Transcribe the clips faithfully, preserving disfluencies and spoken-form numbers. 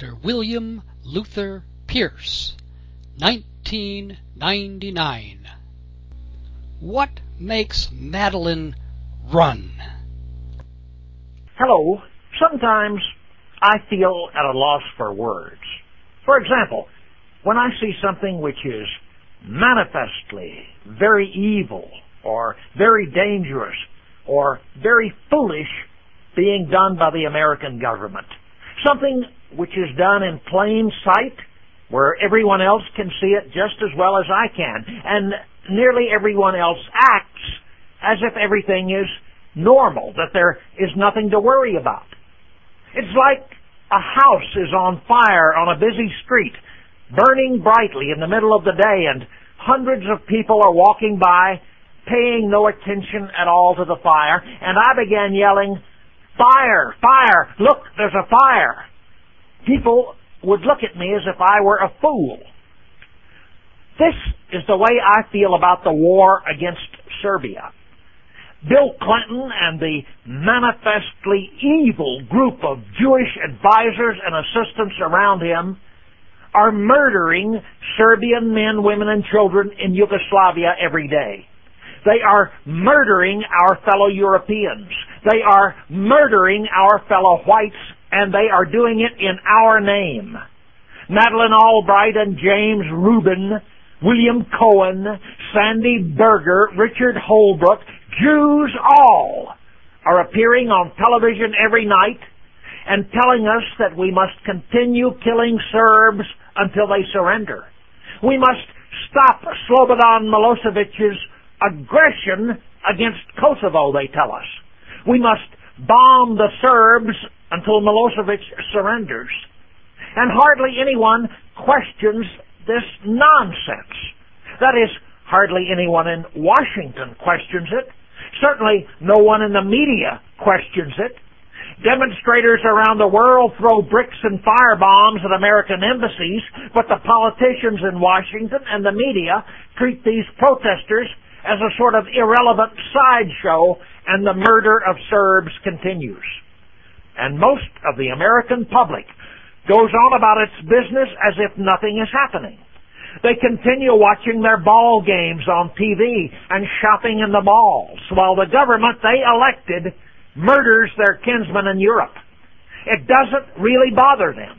Doctor William Luther Pierce, nineteen ninety-nine. What makes Madeline run? Hello. Sometimes I feel at a loss for words. For example, when I see something which is manifestly very evil or very dangerous or very foolish being done by the American government, something which is done in plain sight where everyone else can see it just as well as I can, and nearly everyone else acts as if everything is normal, that there is nothing to worry about. It's like a house is on fire on a busy street, burning brightly in the middle of the day, and hundreds of people are walking by, paying no attention at all to the fire, and I began yelling, "Fire! Fire! Look, there's a fire!" People would look at me as if I were a fool. This is the way I feel about the war against Serbia. Bill Clinton and the manifestly evil group of Jewish advisors and assistants around him are murdering Serbian men, women, and children in Yugoslavia every day. They are murdering our fellow Europeans. They are murdering our fellow whites, and they are doing it in our name. Madeleine Albright and James Rubin, William Cohen, Sandy Berger, Richard Holbrooke, Jews all, are appearing on television every night and telling us that we must continue killing Serbs until they surrender. We must stop Slobodan Milosevic's aggression against Kosovo, they tell us. We must bomb the Serbs until Milosevic surrenders. And hardly anyone questions this nonsense. That is, hardly anyone in Washington questions it. Certainly no one in the media questions it. Demonstrators around the world throw bricks and firebombs at American embassies, but the politicians in Washington and the media treat these protesters as a sort of irrelevant sideshow, and the murder of Serbs continues. And most of the American public goes on about its business as if nothing is happening. They continue watching their ball games on T V and shopping in the malls, while the government they elected murders their kinsmen in Europe. It doesn't really bother them.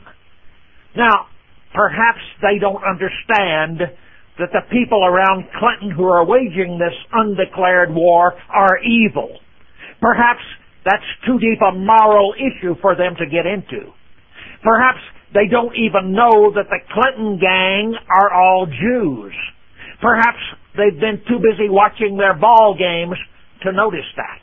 Now, perhaps they don't understand that the people around Clinton who are waging this undeclared war are evil. Perhaps that's too deep a moral issue for them to get into. Perhaps they don't even know that the Clinton gang are all Jews. Perhaps they've been too busy watching their ball games to notice that.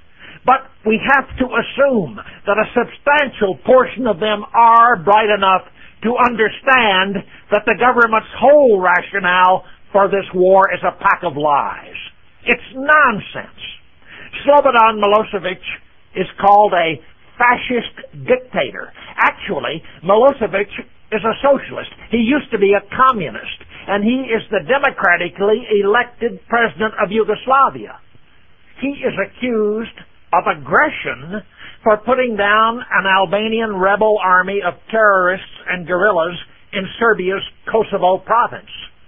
But we have to assume that a substantial portion of them are bright enough to understand that the government's whole rationale for this war is a pack of lies. It's nonsense. Slobodan Milosevic is called a fascist dictator. Actually, Milosevic is a socialist. He used to be a communist, and he is the democratically elected president of Yugoslavia. He is accused of aggression for putting down an Albanian rebel army of terrorists and guerrillas in Serbia's Kosovo province.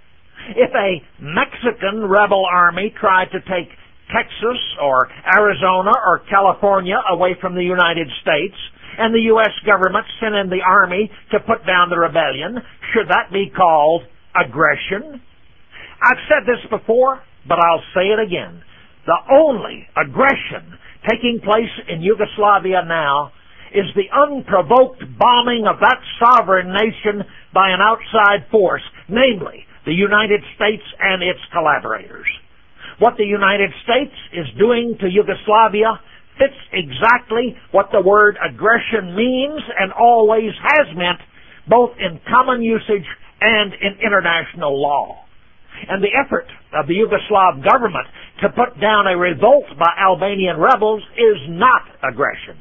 If a Mexican rebel army tried to take Texas or Arizona or California away from the United States, and the U S government sent in the army to put down the rebellion, should that be called aggression? I've said this before, but I'll say it again. The only aggression taking place in Yugoslavia now is the unprovoked bombing of that sovereign nation by an outside force, namely the United States and its collaborators. What the United States is doing to Yugoslavia fits exactly what the word aggression means and always has meant, both in common usage and in international law. And the effort of the Yugoslav government to put down a revolt by Albanian rebels is not aggression.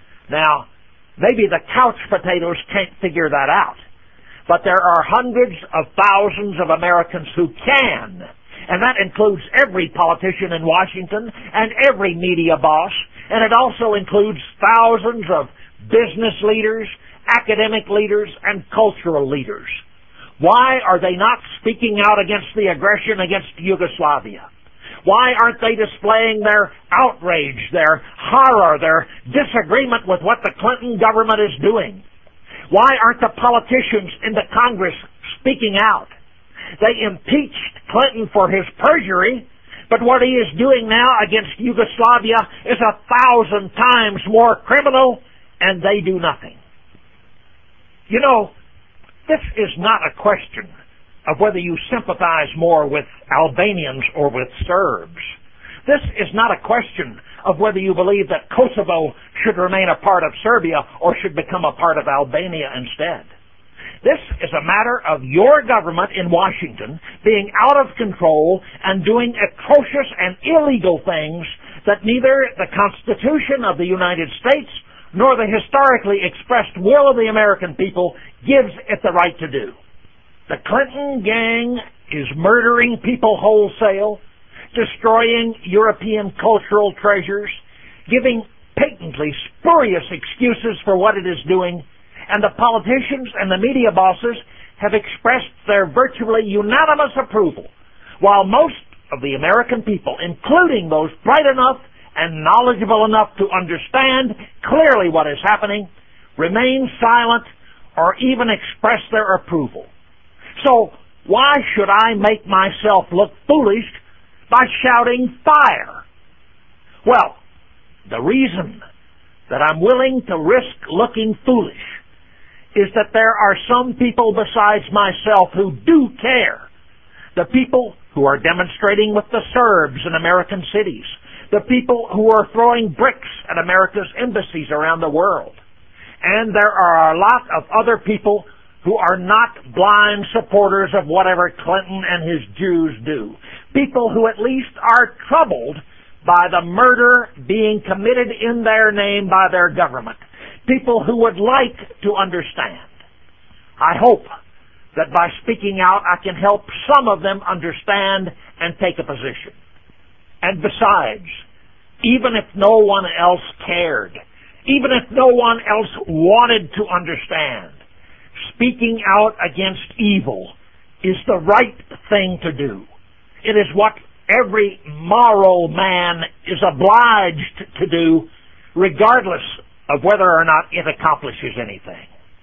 Now, maybe the couch potatoes can't figure that out, but there are hundreds of thousands of Americans who can, and that includes every politician in Washington and every media boss, and it also includes thousands of business leaders academic leaders, and cultural leaders? Why are they not speaking out against the aggression against Yugoslavia? Why aren't they displaying their outrage, their horror, their disagreement with what the Clinton government is doing? Why aren't the politicians in the Congress speaking out? They impeached Clinton for his perjury, but what he is doing now against Yugoslavia is a thousand times more criminal, and they do nothing. You know, this is not a question of whether you sympathize more with Albanians or with Serbs. This is not a question of whether you believe that Kosovo should remain a part of Serbia or should become a part of Albania instead. This is a matter of your government in Washington being out of control and doing atrocious and illegal things that neither the Constitution of the United States nor the historically expressed will of the American people gives it the right to do. The Clinton gang is murdering people wholesale, destroying European cultural treasures, giving patently spurious excuses for what it is doing, and the politicians and the media bosses have expressed their virtually unanimous approval, while most of the American people, including those bright enough and knowledgeable enough to understand clearly what is happening, remain silent or even express their approval. So why should I make myself look foolish by shouting fire? Well, the reason that I'm willing to risk looking foolish is that there are some people besides myself who do care. The people who are demonstrating with the Serbs in American cities. The people who are throwing bricks at America's embassies around the world. And there are a lot of other people who are not blind supporters of whatever Clinton and his Jews do. People who at least are troubled by the murder being committed in their name by their government. People who would like to understand. I hope that by speaking out I can help some of them understand and take a position. And besides, even if no one else cared, even if no one else wanted to understand, speaking out against evil is the right thing to do. It is what every moral man is obliged to do, regardless of whether or not it accomplishes anything.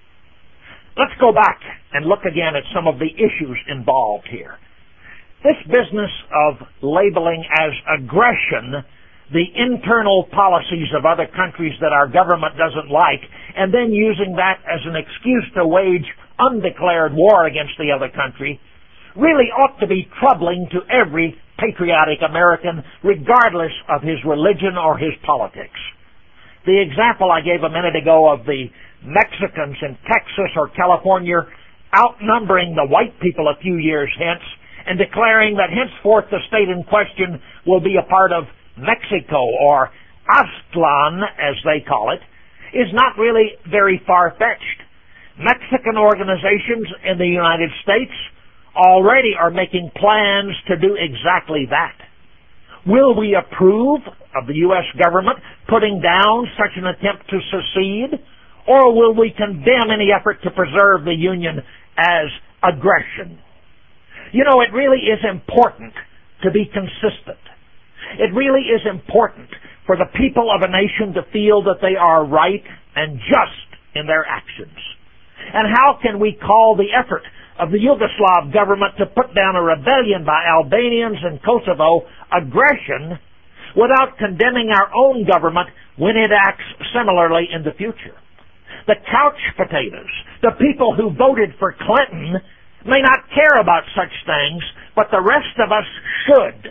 Let's go back and look again at some of the issues involved here. This business of labeling as aggression the internal policies of other countries that our government doesn't like, and then using that as an excuse to wage undeclared war against the other country, really ought to be troubling to every patriotic American, regardless of his religion or his politics. The example I gave a minute ago of the Mexicans in Texas or California outnumbering the white people a few years hence and declaring that henceforth the state in question will be a part of Mexico, or Aztlan as they call it, is not really very far-fetched. Mexican organizations in the United States already are making plans to do exactly that. Will we approve of the U S government putting down such an attempt to secede, or will we condemn any effort to preserve the Union as aggression? You know, it really is important to be consistent. It really is important for the people of a nation to feel that they are right and just in their actions. And how can we call the effort of the Yugoslav government to put down a rebellion by Albanians in Kosovo aggression without condemning our own government when it acts similarly in the future? The couch potatoes, the people who voted for Clinton, may not care about such things, but the rest of us should.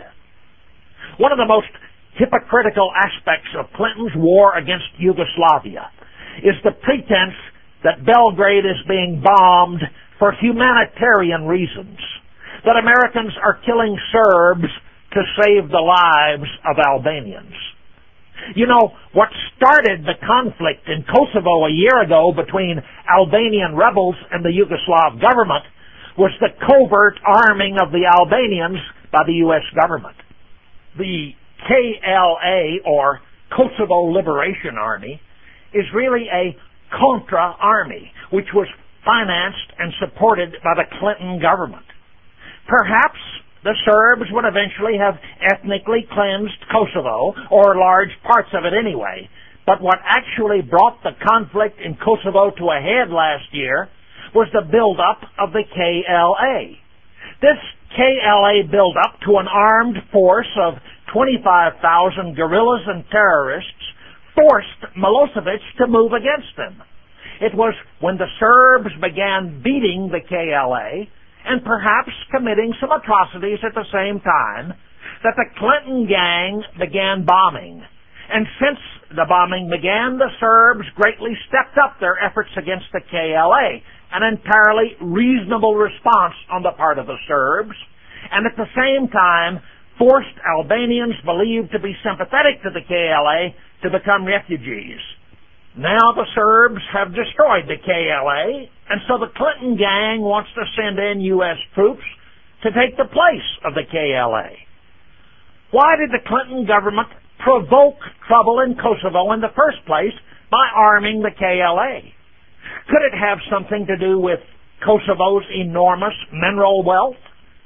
One of the most hypocritical aspects of Clinton's war against Yugoslavia is the pretense that Belgrade is being bombed for humanitarian reasons, that Americans are killing Serbs to save the lives of Albanians. You know, what started the conflict in Kosovo a year ago between Albanian rebels and the Yugoslav government was the covert arming of the Albanians by the U S government. The K L A, or Kosovo Liberation Army, is really a Contra Army, which was financed and supported by the Clinton government. Perhaps the Serbs would eventually have ethnically cleansed Kosovo, or large parts of it anyway. But what actually brought the conflict in Kosovo to a head last year was the buildup of the K L A. This K L A buildup to an armed force of twenty-five thousand guerrillas and terrorists forced Milosevic to move against them. It was when the Serbs began beating the K L A and perhaps committing some atrocities at the same time that the Clinton gang began bombing. And since the bombing began, the Serbs greatly stepped up their efforts against the K L A, an entirely reasonable response on the part of the Serbs, and at the same time forced Albanians believed to be sympathetic to the K L A to become refugees. Now the Serbs have destroyed the K L A, and so the Clinton gang wants to send in U S troops to take the place of the K L A. Why did the Clinton government provoke trouble in Kosovo in the first place by arming the K L A? Could it have something to do with Kosovo's enormous mineral wealth?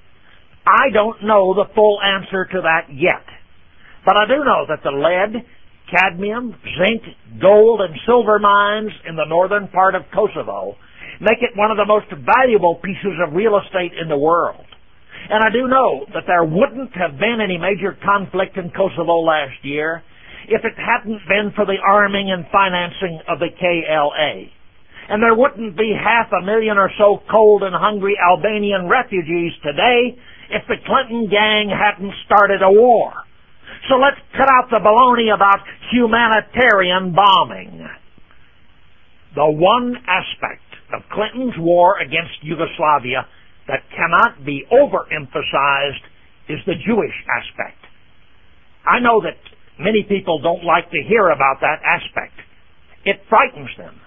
I don't know the full answer to that yet, but I do know that the lead, cadmium, zinc, gold, and silver mines in the northern part of Kosovo make it one of the most valuable pieces of real estate in the world. And I do know that there wouldn't have been any major conflict in Kosovo last year if it hadn't been for the arming and financing of the K L A. And there wouldn't be half a million or so cold and hungry Albanian refugees today if the Clinton gang hadn't started a war. So let's cut out the baloney about humanitarian bombing. The one aspect of Clinton's war against Yugoslavia that cannot be overemphasized is the Jewish aspect. I know that many people don't like to hear about that aspect. It frightens them.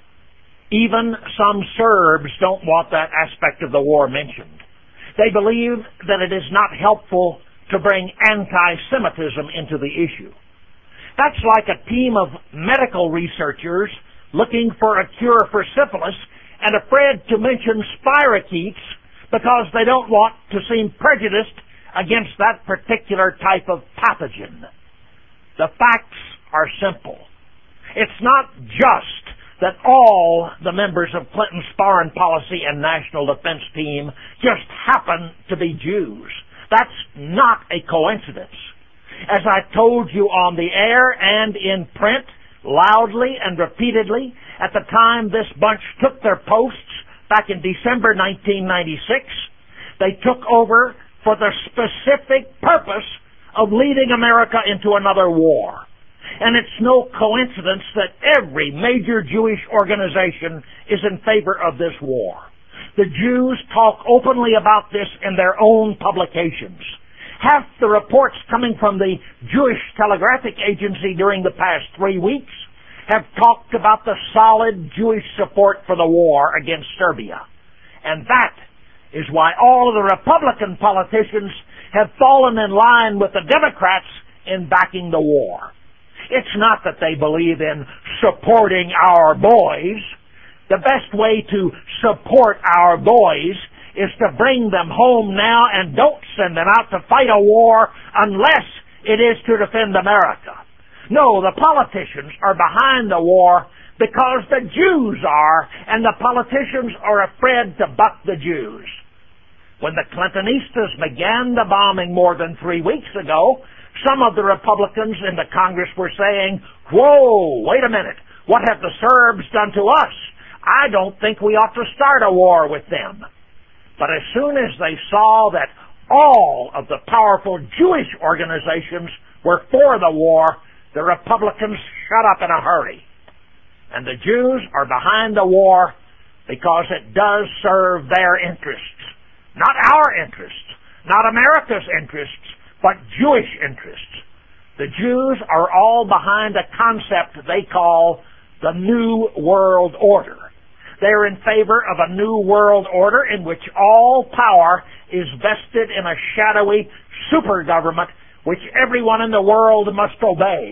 Even some Serbs don't want that aspect of the war mentioned. They believe that it is not helpful to bring anti-Semitism into the issue. That's like a team of medical researchers looking for a cure for syphilis and afraid to mention spirochetes because they don't want to seem prejudiced against that particular type of pathogen. The facts are simple. It's not just that all the members of Clinton's foreign policy and national defense team just happen to be Jews. That's not a coincidence. As I told you on the air and in print, loudly and repeatedly, at the time this bunch took their posts back in December nineteen ninety-six, they took over for the specific purpose of leading America into another war. And it's no coincidence that every major Jewish organization is in favor of this war. The Jews talk openly about this in their own publications. Half the reports coming from the Jewish Telegraphic Agency during the past three weeks have talked about the solid Jewish support for the war against Serbia. And that is why all of the Republican politicians have fallen in line with the Democrats in backing the war. It's not that they believe in supporting our boys. The best way to support our boys is to bring them home now and don't send them out to fight a war unless it is to defend America. No, the politicians are behind the war because the Jews are, and the politicians are afraid to buck the Jews. When the Clintonistas began the bombing more than three weeks ago, some of the Republicans in the Congress were saying, "Whoa, wait a minute, what have the Serbs done to us? I don't think we ought to start a war with them." But as soon as they saw that all of the powerful Jewish organizations were for the war, the Republicans shut up in a hurry. And the Jews are behind the war because it does serve their interests. Not our interests, not America's interests, but Jewish interests. The Jews are all behind a concept they call the New World Order. They're in favor of a New World Order in which all power is vested in a shadowy super government which everyone in the world must obey.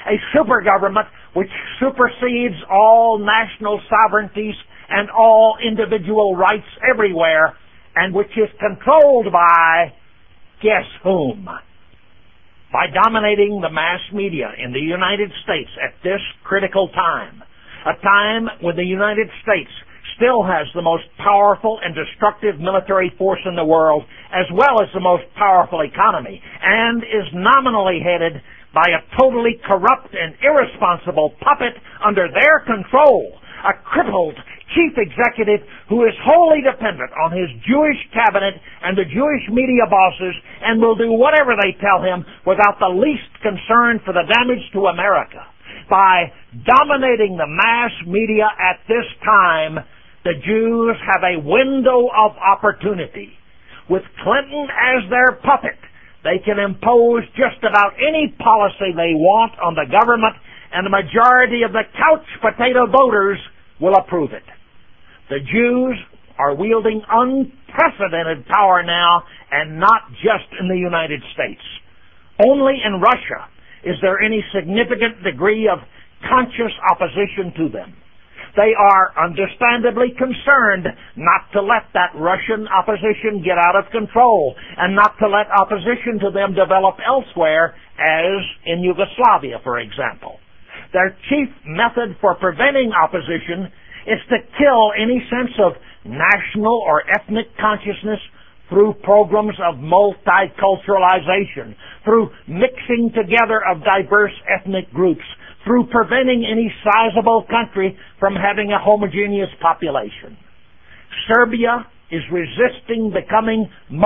a super government which supersedes all national sovereignties and all individual rights everywhere, and which is controlled by, guess whom? By dominating the mass media in the United States at this critical time, a time when the United States still has the most powerful and destructive military force in the world, as well as the most powerful economy, and is nominally headed by a totally corrupt and irresponsible puppet under their control, a crippled chief executive who is wholly dependent on his Jewish cabinet and the Jewish media bosses and will do whatever they tell him without the least concern for the damage to America. By dominating the mass media at this time, the Jews have a window of opportunity. With Clinton as their puppet, they can impose just about any policy they want on the government, and the majority of the couch potato voters will approve it. The Jews are wielding unprecedented power now, and not just in the United States. Only in Russia is there any significant degree of conscious opposition to them. They are understandably concerned not to let that Russian opposition get out of control and not to let opposition to them develop elsewhere, as in Yugoslavia, for example. Their chief method for preventing opposition is to kill any sense of national or ethnic consciousness through programs of multiculturalization, through mixing together of diverse ethnic groups, through preventing any sizable country from having a homogeneous population. Serbia is resisting becoming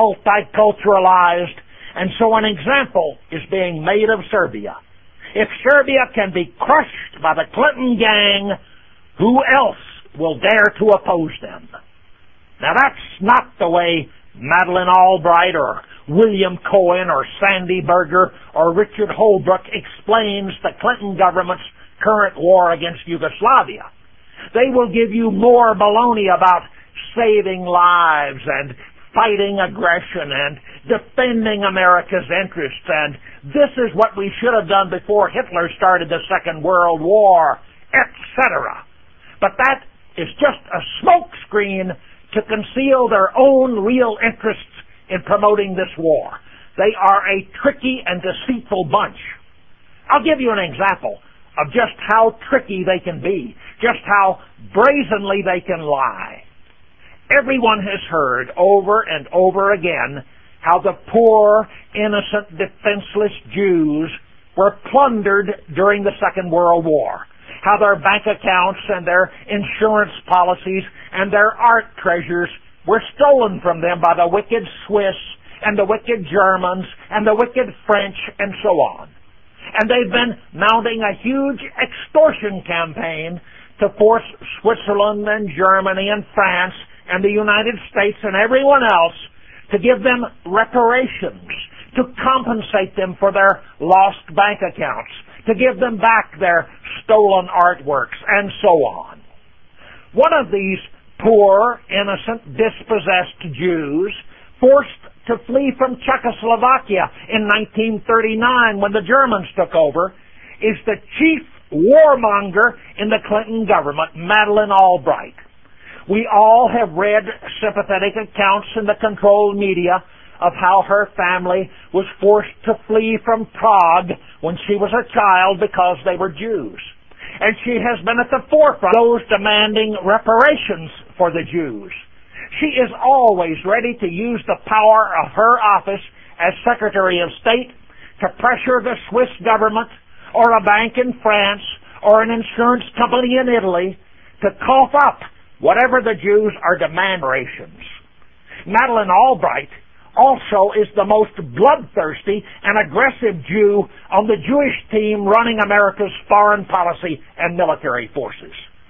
multiculturalized, and so an example is being made of Serbia. If Serbia can be crushed by the Clinton gang, who else will dare to oppose them? Now that's not the way Madeleine Albright or William Cohen or Sandy Berger or Richard Holbrooke explains the Clinton government's current war against Yugoslavia. They will give you more baloney about saving lives and fighting aggression and defending America's interests, and this is what we should have done before Hitler started the Second World War, et cetera. But that is just a smokescreen to conceal their own real interests in promoting this war. They are a tricky and deceitful bunch. I'll give you an example of just how tricky they can be, just how brazenly they can lie. Everyone has heard over and over again how the poor, innocent, defenseless Jews were plundered during the Second World War, how their bank accounts and their insurance policies and their art treasures were stolen from them by the wicked Swiss and the wicked Germans and the wicked French and so on. And they've been mounting a huge extortion campaign to force Switzerland and Germany and France and the United States and everyone else to give them reparations, to compensate them for their lost bank accounts, to give them back their stolen artworks, and so on. One of these poor, innocent, dispossessed Jews forced to flee from Czechoslovakia in nineteen thirty-nine when the Germans took over is the chief warmonger in the Clinton government, Madeleine Albright. We all have read sympathetic accounts in the controlled media of how her family was forced to flee from Prague when she was a child because they were Jews. And she has been at the forefront of those demanding reparations for the Jews. She is always ready to use the power of her office as Secretary of State to pressure the Swiss government or a bank in France or an insurance company in Italy to cough up whatever the Jews are demanding. Madeleine Albright also is the most bloodthirsty and aggressive Jew on the Jewish team running America's foreign policy and military forces.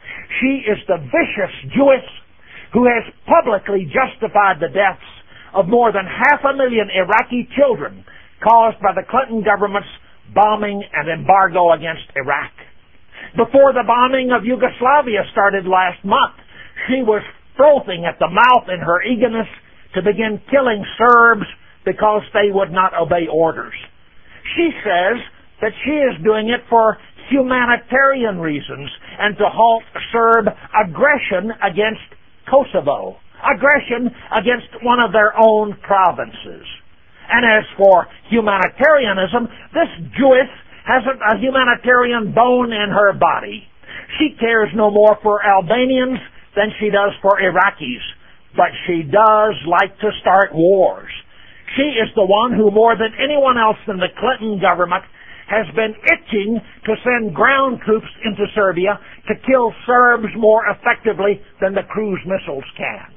She is the vicious Jewess who has publicly justified the deaths of more than half a million Iraqi children caused by the Clinton government's bombing and embargo against Iraq. Before the bombing of Yugoslavia started last month, she was frothing at the mouth in her eagerness to begin killing Serbs because they would not obey orders. She says that she is doing it for humanitarian reasons and to halt Serb aggression against Kosovo, aggression against one of their own provinces. And as for humanitarianism, this Jewess hasn't a humanitarian bone in her body. She cares no more for Albanians than she does for Iraqis, but she does like to start wars. She is the one who, more than anyone else in the Clinton government, has been itching to send ground troops into Serbia to kill Serbs more effectively than the cruise missiles can.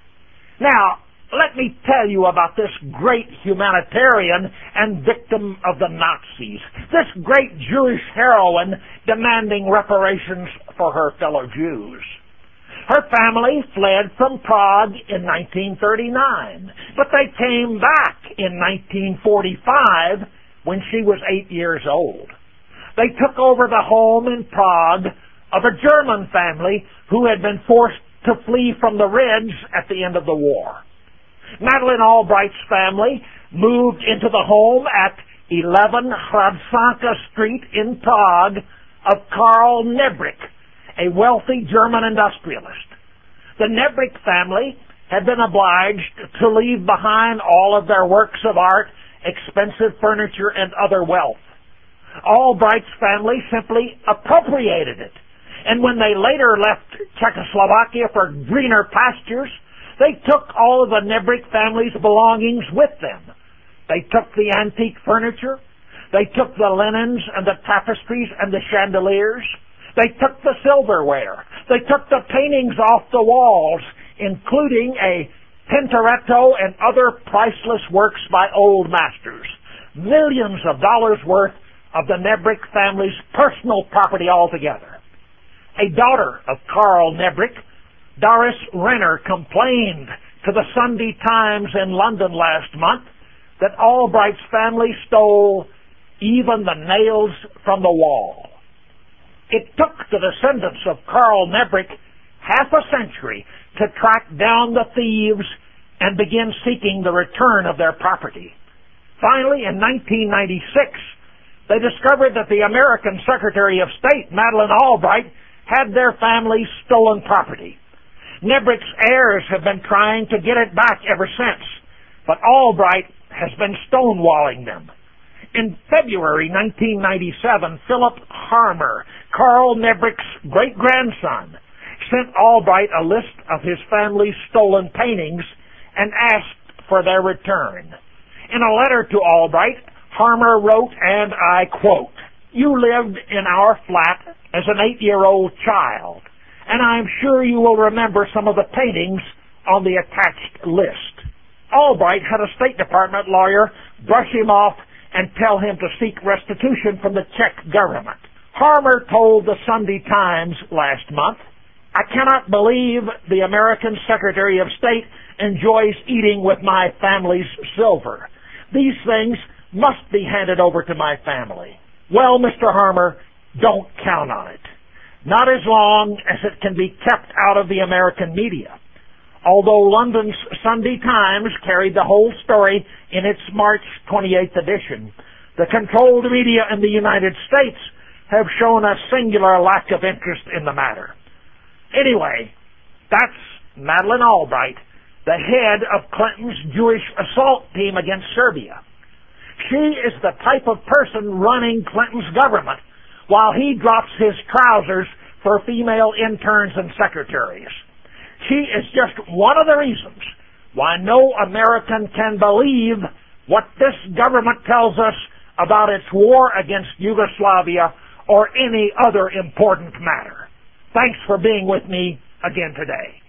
Now, let me tell you about this great humanitarian and victim of the Nazis, this great Jewish heroine demanding reparations for her fellow Jews. Her family fled from Prague in nineteen thirty-nine, but they came back in nineteen forty-five when she was eight years old. They took over the home in Prague of a German family who had been forced to flee from the Reds at the end of the war. Madeleine Albright's family moved into the home at eleven Hradčanka Street in Prague of Karl Nebrick, a wealthy German industrialist. The Nebrick family had been obliged to leave behind all of their works of art, expensive furniture, and other wealth. Albright's family simply appropriated it, and when they later left Czechoslovakia for greener pastures, they took all of the Nebrick family's belongings with them. They took the antique furniture, they took the linens and the tapestries and the chandeliers, they took the silverware, they took the paintings off the walls, including a Tintoretto and other priceless works by old masters. Millions of dollars worth of the Nebrick family's personal property altogether. A daughter of Karl Nebrick, Doris Renner, complained to the Sunday Times in London last month that Albright's family stole even the nails from the wall. It took the descendants of Karl Nebrick half a century to track down the thieves and begin seeking the return of their property. Finally, in nineteen ninety-six, they discovered that the American Secretary of State, Madeleine Albright, had their family's stolen property. Nebrick's heirs have been trying to get it back ever since, but Albright has been stonewalling them. In February nineteen ninety-seven, Philip Harmer, Karl Nebrick's great-grandson, sent Albright a list of his family's stolen paintings and asked for their return. In a letter to Albright, Harmer wrote, and I quote, "You lived in our flat as an eight-year-old child, and I'm sure you will remember some of the paintings on the attached list." Albright had a State Department lawyer brush him off and tell him to seek restitution from the Czech government. Harmer told the Sunday Times last month, "I cannot believe the American Secretary of State enjoys eating with my family's silver. These things must be handed over to my family." Well, Mister Harmer, don't count on it. Not as long as it can be kept out of the American media. Although London's Sunday Times carried the whole story in its March twenty-eighth edition, the controlled media in the United States have shown a singular lack of interest in the matter. Anyway, that's Madeleine Albright, the head of Clinton's Jewish assault team against Serbia. She is the type of person running Clinton's government while he drops his trousers for female interns and secretaries. She is just one of the reasons why no American can believe what this government tells us about its war against Yugoslavia or any other important matter. Thanks for being with me again today.